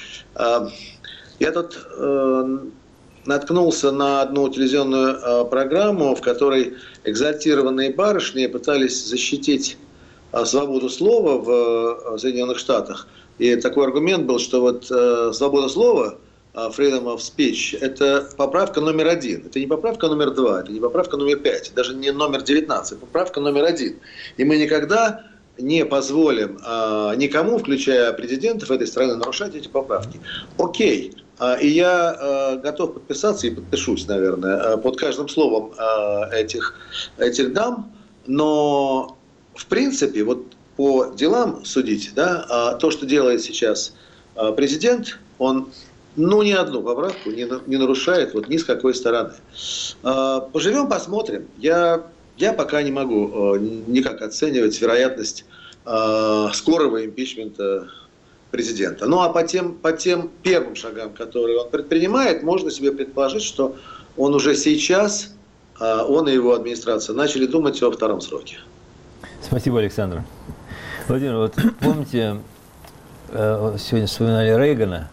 Я тут э, наткнулся на одну телевизионную э, программу, в которой экзальтированные барышни пытались защитить э, свободу слова в э, Соединенных Штатах. И такой аргумент был, что вот э, свобода слова, э, freedom of speech, это поправка номер один. Это не поправка номер два, это не поправка номер пять, даже не номер девятнадцать, поправка номер один. И мы никогда не позволим э, никому, включая президентов этой страны, нарушать эти поправки. Окей. Э, и я э, готов подписаться и подпишусь, наверное, под каждым словом э, этих, этих дам. Но, в принципе, вот по делам судить, да, э, то, что делает сейчас э, президент, он ну, ни одну поправку не, не нарушает вот ни с какой стороны. Э, поживем, посмотрим. Я... Я пока не могу э, никак оценивать вероятность э, скорого импичмента президента. Ну а по тем, по тем первым шагам, которые он предпринимает, можно себе предположить, что он уже сейчас, э, он и его администрация, начали думать о втором сроке. Спасибо, Александр. Владимир, вот помните, э, сегодня вспоминали Рейгана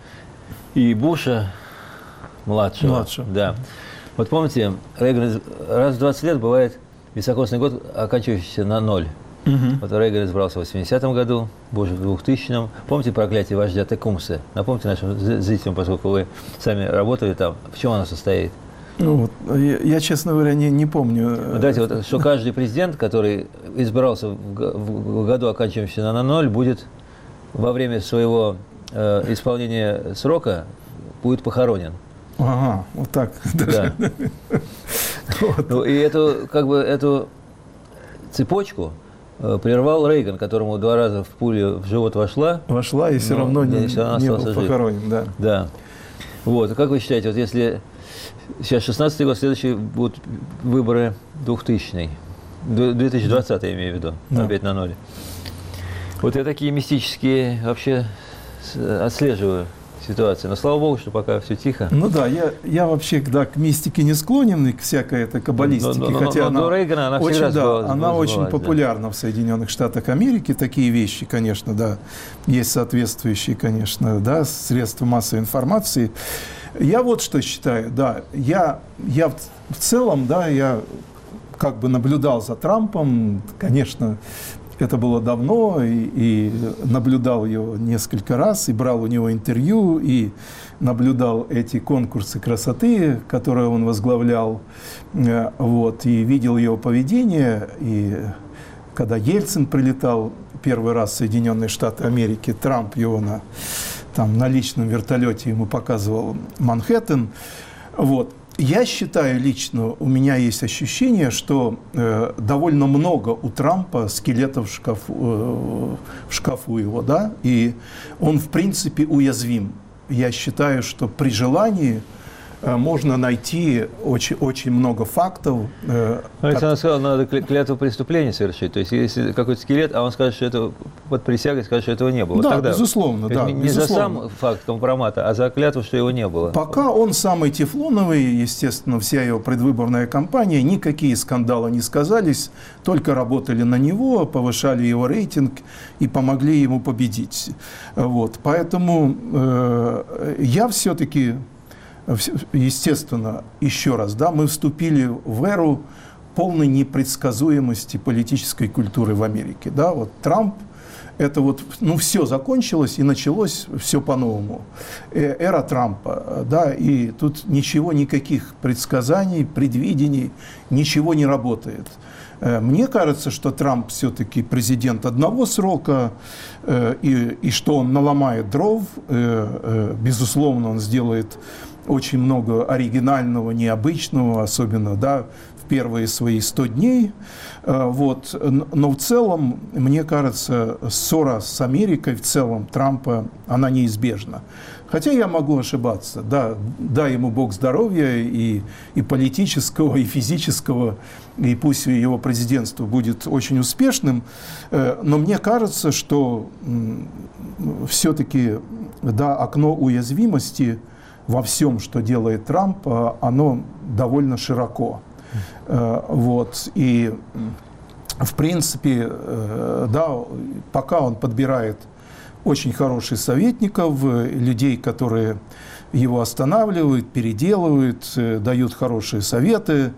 и Буша младшего. Младшего. Да. Вот помните, Рейган раз в двадцать лет бывает високосный год, оканчивающийся на ноль. Угу. Вот Рейган избрался в восьмидесятом году, Буш в двухтысячном. Помните проклятие вождя Текумсе? Напомните нашим зрителям, поскольку вы сами работали там, в чем оно состоит? Ну, вот, я, я, честно говоря, не, не помню. Давайте, вот, что каждый президент, который избрался в, в году, оканчивающийся на ноль, будет во время своего э, исполнения срока будет похоронен. Ага, вот так. Да. Вот. Ну, и эту, как бы, эту цепочку прервал Рейган, которому два раза в пулю в живот вошла. Вошла и все равно не, не был похоронен. Да. Да. Вот. Как вы считаете, вот если сейчас шестнадцатый год, следующие будут выборы двухтысячный, две тысячи двадцатый, я имею в виду, да. Опять на ноле. Вот я такие мистические вообще отслеживаю ситуации. Но слава богу, что пока все тихо. Ну да, я, я вообще да, к мистике не склонен, и к всякой этой каббалистике. Но, но, хотя но, но, она, Рейгана, она очень, да, сбылась, она сбылась, очень да. популярна в Соединенных Штатах Америки. Такие вещи, конечно, да, есть соответствующие, конечно, да, средства массовой информации. Я вот что считаю, да, я, я в, в целом, да, я как бы наблюдал за Трампом, конечно. Это было давно, и, и наблюдал его несколько раз, и брал у него интервью, и наблюдал эти конкурсы красоты, которые он возглавлял, вот, и видел его поведение. И когда Ельцин прилетал первый раз в Соединенные Штаты Америки, Трамп его на, там, на личном вертолете ему показывал Манхэттен. Вот. Я считаю лично, у меня есть ощущение, что э, довольно много у Трампа скелетов в шкафу, э, в шкафу его, да, и он в принципе уязвим. Я считаю, что при желании э, можно найти очень, очень много фактов. Э, Александр как... сказал, надо клятву преступления совершить. То есть, если какой-то скелет, а он скажет, что это под присягой, скажет, что этого не было. Да, тогда, безусловно. Да, не безусловно. За сам факт компромата, а за клятву, что его не было. Пока он самый тефлоновый, естественно, вся его предвыборная кампания, никакие скандалы не сказались, только работали на него, повышали его рейтинг и помогли ему победить. Вот. Поэтому э, я все-таки... Естественно, еще раз, да, мы вступили в эру полной непредсказуемости политической культуры в Америке. Да, вот Трамп, это вот, ну, все закончилось и началось все по-новому. Эра Трампа, да, и тут ничего, никаких предсказаний, предвидений, ничего не работает. Мне кажется, что Трамп все-таки президент одного срока, и, и что он наломает дров, безусловно, он сделает очень много оригинального, необычного, особенно, да, в первые свои сто дней. Вот. Но в целом, мне кажется, ссора с Америкой в целом Трампа, она неизбежна. Хотя я могу ошибаться. Да, дай ему Бог здоровья и, и политического, и физического, и пусть его президентство будет очень успешным. Но мне кажется, что все-таки, да, окно уязвимости во всем, что делает Трамп, оно довольно широко. Вот. И, в принципе, да, пока он подбирает очень хороших советников, людей, которые его останавливают, переделывают, дают хорошие советы,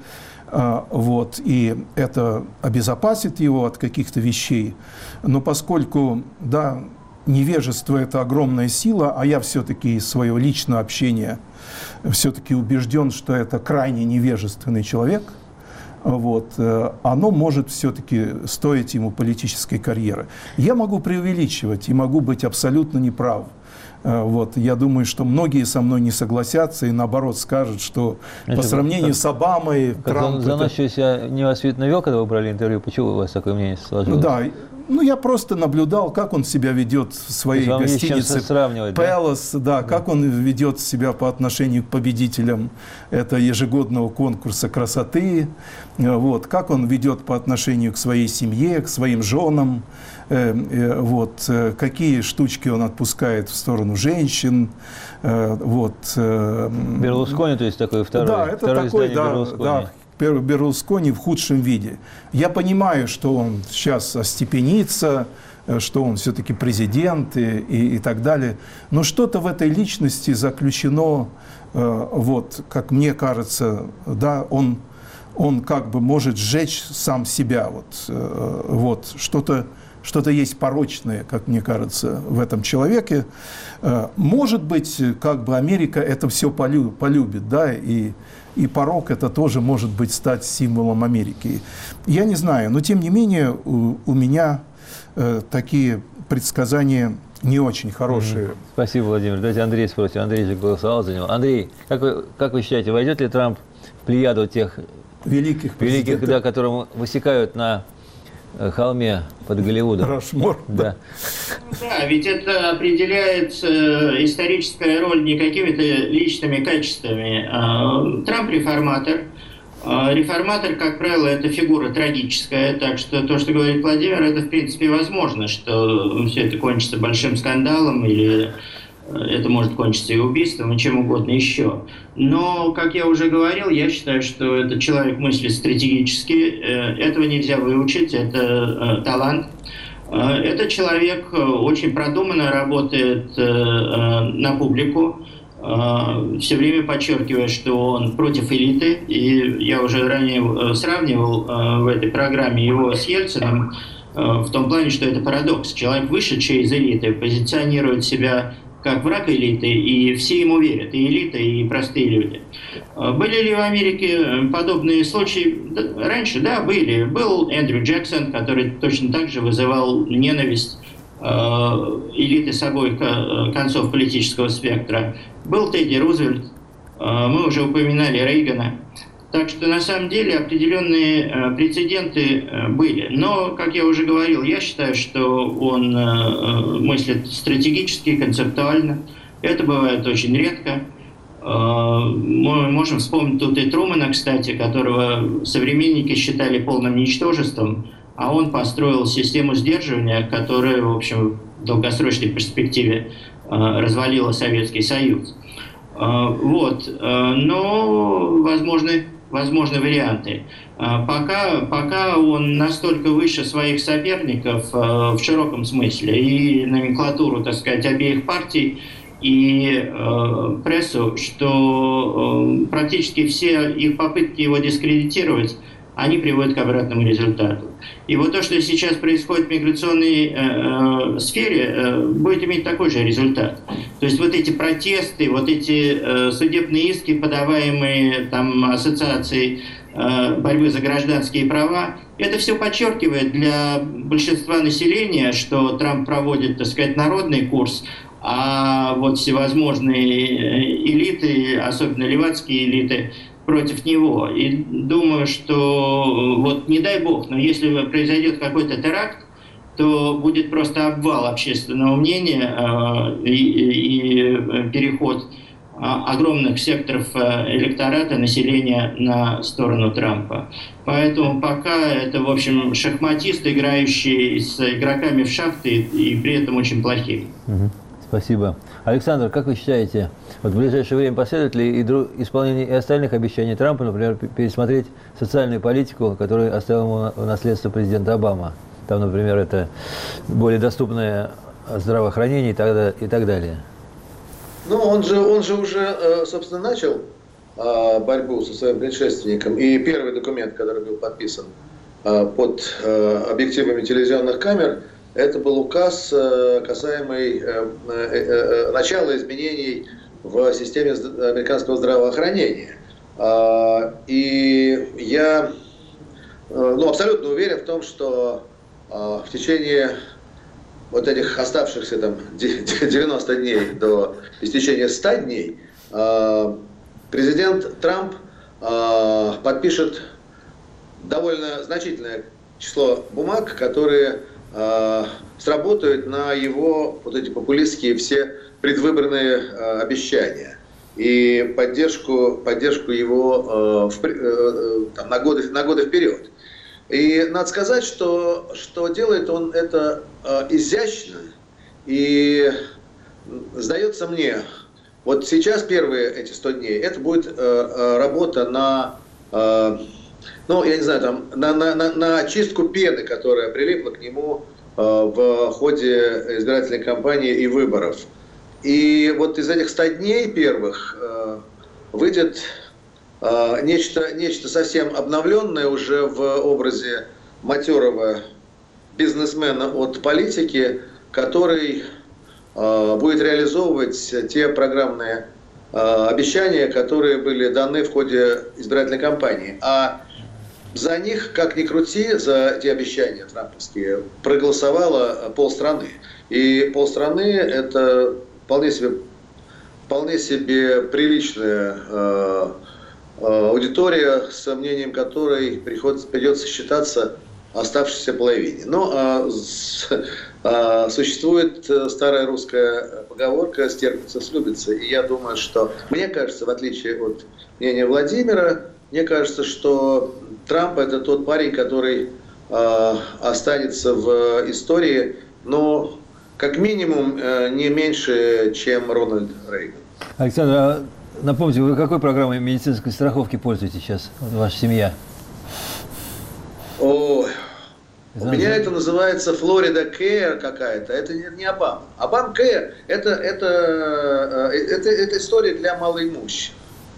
вот, и это обезопасит его от каких-то вещей. Но поскольку, да, невежество – это огромная сила, а я все-таки из своего личного общения все-таки убежден, что это крайне невежественный человек, вот, оно может все-таки стоить ему политической карьеры. Я могу преувеличивать и могу быть абсолютно неправ. Вот, я думаю, что многие со мной не согласятся и наоборот скажут, что Значит, по сравнению как, с Обамой, как Трамп… Заносчився невосветный век, когда вы брали интервью, почему у вас такое мнение сложилось? Да, ну я просто наблюдал, как он себя ведет в своей гостинице Пэлас, да, да, как он ведет себя по отношению к победителям этого ежегодного конкурса красоты, вот, как он ведет по отношению к своей семье, к своим женам. Вот, какие штучки он отпускает в сторону женщин. Вот. Берлускони, то есть такой второй, да, это второе такой, издание да, Берлускони. Да, Берлускони в худшем виде. Я понимаю, что он сейчас остепенится, что он все-таки президент и, и, и так далее. Но что-то в этой личности заключено, вот, как мне кажется, да, он, он как бы может сжечь сам себя. Вот, вот, что-то Что-то есть порочное, как мне кажется, в этом человеке. Может быть, как бы Америка это все полюбит, да, и, и порок это тоже может быть стать символом Америки. Я не знаю, но тем не менее у, у меня э, такие предсказания не очень хорошие. Mm-hmm. Спасибо, Владимир. Давайте Андрей спросим. Андрей же голосовал за него. Андрей, как вы, как вы считаете, войдет ли Трамп в плеяду тех великих, великих, да, которым высекают на холме под Голливудом. Рашмор. Да. Да, ведь это определяет историческая роль не какими-то личными качествами. Трамп реформатор. Реформатор, как правило, это фигура трагическая, так что то, что говорит Владимир, это в принципе возможно, что все это кончится большим скандалом или это может кончиться и убийством, и чем угодно еще. Но, как я уже говорил, я считаю, что этот человек мыслит стратегически, этого нельзя выучить, это талант. Этот человек очень продуманно работает на публику, все время подчеркивая, что он против элиты. И я уже ранее сравнивал в этой программе его с Ельциным в том плане, что это парадокс. Человек, вышедший из элиты, позиционирует себя как враг элиты, и все ему верят, и элита, и простые люди. Были ли в Америке подобные случаи? Раньше, да, были. Был Эндрю Джексон, который точно так же вызывал ненависть элиты с обоих концов политического спектра. Был Тедди Рузвельт, мы уже упоминали Рейгана. Так что на самом деле определенные прецеденты были. Но, как я уже говорил, я считаю, что он мыслит стратегически, концептуально. Это бывает очень редко. Мы можем вспомнить тут и Трумэна, кстати, которого современники считали полным ничтожеством, а он построил систему сдерживания, которая, в общем, в долгосрочной перспективе развалила Советский Союз. Вот. Но возможны, возможны варианты. Пока, пока он настолько выше своих соперников в широком смысле, и номенклатуру, так сказать, обеих партий, и э, прессу, что э, практически все их попытки его дискредитировать, они приводят к обратному результату. И вот то, что сейчас происходит в миграционной э, э, сфере, э, будет иметь такой же результат. То есть вот эти протесты, вот эти э, судебные иски, подаваемые там ассоциацией э, борьбы за гражданские права, это все подчеркивает для большинства населения, что Трамп проводит, так сказать, народный курс, а вот всевозможные элиты, особенно левацкие элиты, против него. И думаю, что вот не дай бог, но если произойдет какой-то теракт, то будет просто обвал общественного мнения э, и, и переход огромных секторов электората, населения на сторону Трампа. Поэтому пока это, в общем, шахматист, играющий с игроками в шахты и при этом очень плохие. Спасибо. Александр, как вы считаете, вот в ближайшее время последует ли и друг, исполнение и остальных обещаний Трампа, например, пересмотреть социальную политику, которую оставил ему в наследство президент Обама? Там, например, это более доступное здравоохранение и так, и так далее. Ну, он же, он же уже, собственно, начал борьбу со своим предшественником. И первый документ, который был подписан под объективами телевизионных камер, это был указ, касаемый начала изменений в системе американского здравоохранения. И я ну, абсолютно уверен в том, что в течение вот этих оставшихся там девяноста дней до истечения ста дней президент Трамп подпишет довольно значительное число бумаг, которые сработают на его вот эти популистские все предвыборные обещания и поддержку, поддержку его там, на, годы, на годы вперед. И надо сказать, что, что делает он это изящно, и сдается мне, вот сейчас первые эти сто дней, это будет работа на, ну, я не знаю, там, на, на, на, на очистку пены, которая прилипла к нему в ходе избирательной кампании и выборов. И вот из этих ста дней первых выйдет нечто, нечто совсем обновленное уже в образе матерого бизнесмена от политики, который будет реализовывать те программные обещания, которые были даны в ходе избирательной кампании. А за них, как ни крути, за эти обещания трамповские, проголосовало полстраны. И полстраны – это вполне себе, вполне себе приличная э, э, аудитория, с мнением которой приходится, придется считаться оставшейся половине. Но а, с, а, существует старая русская поговорка «стерпится, слюбится». И я думаю, что, мне кажется, в отличие от мнения Владимира, мне кажется, что Трамп – это тот парень, который а, останется в истории, но как минимум не меньше, чем Рональд Рейган. Александр, а напомните, вы какой программой медицинской страховки пользуетесь сейчас, ваша семья? О, у меня это называется Флорида Care какая-то. Это не, не Обама. Обама Care это, это, это, это история для малоимущих.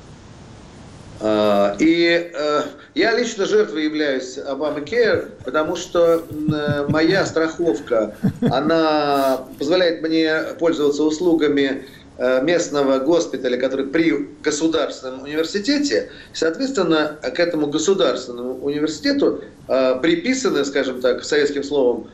И я лично жертвой являюсь Обама-Кейр, потому что моя страховка, она позволяет мне пользоваться услугами местного госпиталя, который при государственном университете. Соответственно, к этому государственному университету приписаны, скажем так, советским словом,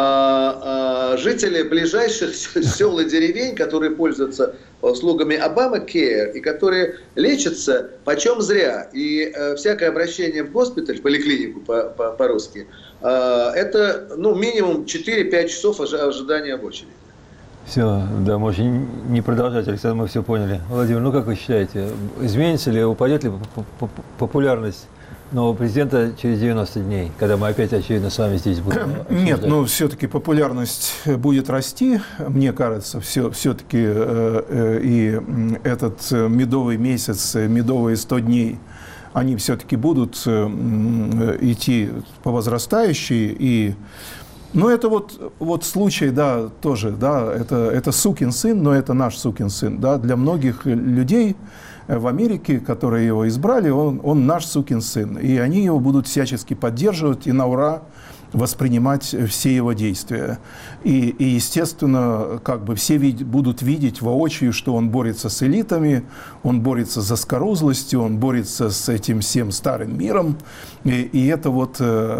жители ближайших сел и деревень, которые пользуются услугами Обама-Кейр и которые лечатся почем зря. И э, всякое обращение в госпиталь, в поликлинику по- по-русски, э, это ну, минимум четыре-пять часов ожидания в очереди. Все, да, можете не продолжать, Александр, мы все поняли. Владимир, ну как вы считаете, изменится ли, упадет ли популярность нового президента через девяносто дней, когда мы опять, очевидно, с вами здесь будем обсуждать? Нет, но все-таки популярность будет расти, мне кажется, все, все-таки э, э, и этот медовый месяц, медовые сто дней, они все-таки будут э, идти по возрастающей. И, ну, это вот, вот случай, да, тоже, да, это, это сукин сын, но это наш сукин сын, да, для многих людей в Америке, которые его избрали, он, он наш сукин сын. И они его будут всячески поддерживать и на ура воспринимать все его действия. И, и естественно, как бы все вид- будут видеть воочию, что он борется с элитами, он борется за скорузлостью, он борется с этим всем старым миром. И, и это вот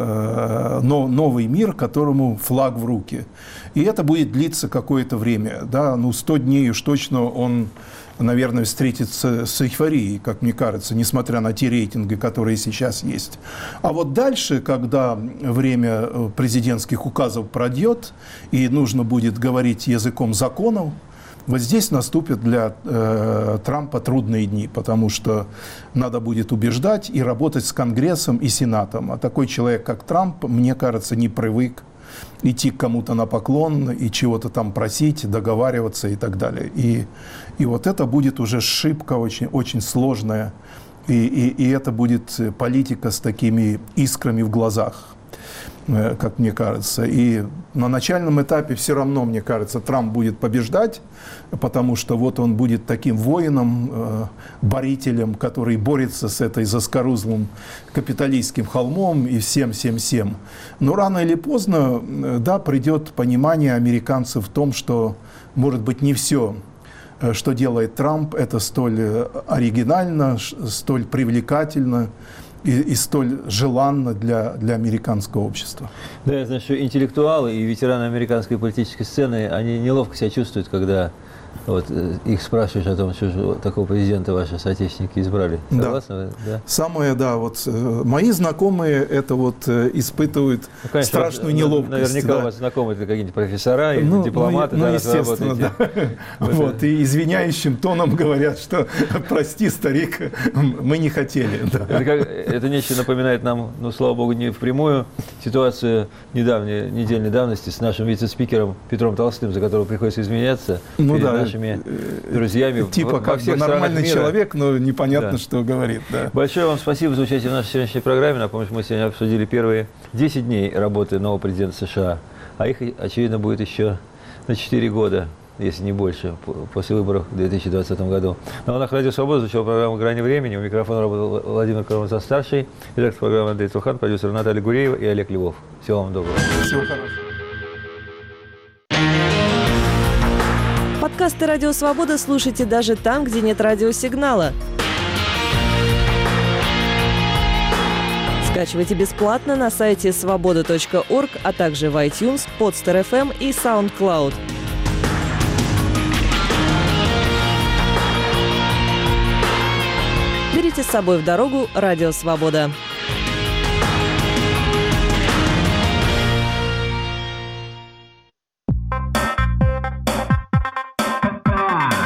э, но, новый мир, которому флаг в руки. И это будет длиться какое-то время. Да? Ну, сто дней уж точно он, наверное, встретится с эйфорией, как мне кажется, несмотря на те рейтинги, которые сейчас есть. А вот дальше, когда время президентских указов пройдет, и нужно будет говорить языком законов, вот здесь наступят для э, Трампа трудные дни, потому что надо будет убеждать и работать с Конгрессом и Сенатом. А такой человек, как Трамп, мне кажется, не привык идти к кому-то на поклон и чего-то там просить, договариваться и так далее. И, и вот это будет уже шибка очень, очень сложная, и, и, и это будет политика с такими искрами в глазах, как мне кажется. И на начальном этапе все равно, мне кажется, Трамп будет побеждать, потому что вот он будет таким воином, борителем, который борется с этой заскорузлым капиталистским холмом и всем-всем-всем. Но рано или поздно, да, придет понимание американцев в том, что, может быть, не все, что делает Трамп, это столь оригинально, столь привлекательно и, и столь желанно для, для американского общества. Да, я знаю, что интеллектуалы и ветераны американской политической сцены, они неловко себя чувствуют, когда вот, их спрашиваешь о том, что же такого президента ваши соотечественники избрали. Согласны? Да. Да. Самое, да, вот мои знакомые это вот испытывают ну, конечно, страшную неловкость. Наверняка да. у вас знакомые это какие-нибудь профессора, ну, дипломаты. Ну, да, ну естественно, да. Вот, и извиняющим тоном говорят, что прости, старик, мы не хотели. Да. Это, как, это нечто напоминает нам, ну, слава богу, не впрямую, ситуацию недавней, недельной давности с нашим вице-спикером Петром Толстым, за которого приходится извиняться. Ну да. Нашими друзьями типа во как всех бы нормальный мира. человек, но непонятно, да. что говорит. Да. Большое вам спасибо за участие в нашей сегодняшней программе. Напомню, что мы сегодня обсудили первые десять дней работы нового президента США, а их, очевидно, будет еще на четыре года, если не больше, после выборов в две тысячи двадцатом году. На волнах Радио Свобода звучала программа «Грани времени». У микрофона работал Владимир Карамурза-старший, редактор программы Андрей Трухан, продюсер Наталья Гуреева и Олег Львов. Всего вам доброго. Всего хорошего. Подкасты «Радио Свобода» слушайте даже там, где нет радиосигнала. Скачивайте бесплатно на сайте свобода точка орг, а также в iTunes, Podster эф эм и SoundCloud. Берите с собой в дорогу «Радио Свобода».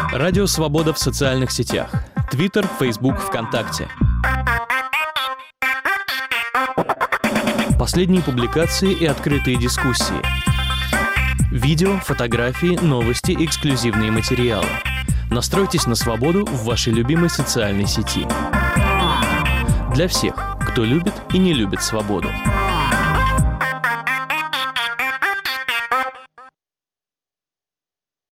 Радио «Свобода» в социальных сетях. Твиттер, Фейсбук, ВКонтакте. Последние публикации и открытые дискуссии. Видео, фотографии, новости, эксклюзивные материалы. Настройтесь на свободу в вашей любимой социальной сети. Для всех, кто любит и не любит свободу.